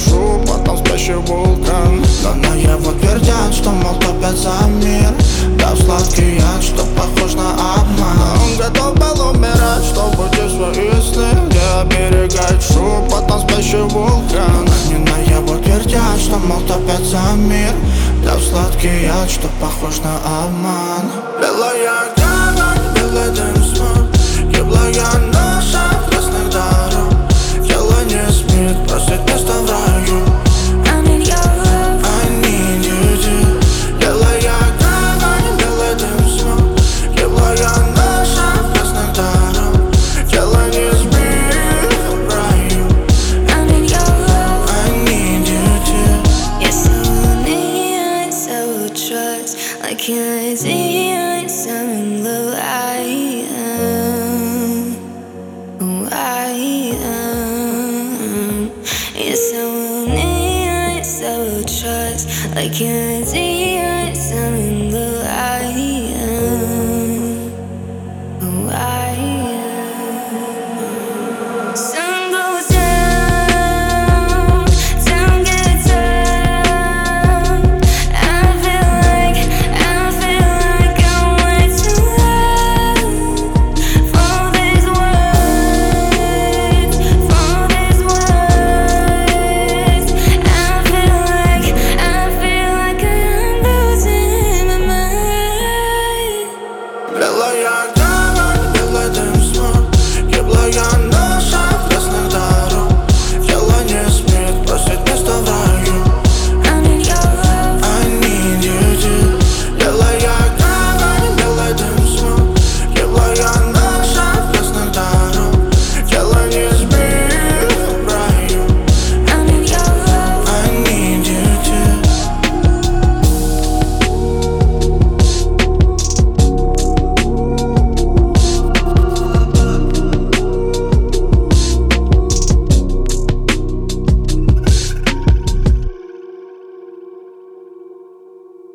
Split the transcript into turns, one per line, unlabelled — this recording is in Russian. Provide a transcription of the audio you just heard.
шум, потом спящий вулкан.
Но на его твердят, что мол топят за мир. Дав сладкий яд, что похож на обман.
Он готов был умирать, чтобы те свои сны, где оберегает шум, потом спящий вулкан.
Они на его твердят, что мол топят за мир. Дав сладкий яд, что похож на обман.
Белая гавань, белый дым смог, гиблая наша красных дорог. Тело не спит, просит место в раю.
I need your love.
I need you, dear. Белая гавань, белый дым смог, гиблая наша красных дорог. Тело не спит в раю.
I need your love.
I need you, dear.
You're so near, so trust. I can't see you, so in love I am. Who I am. You're so near, so trust. I can't see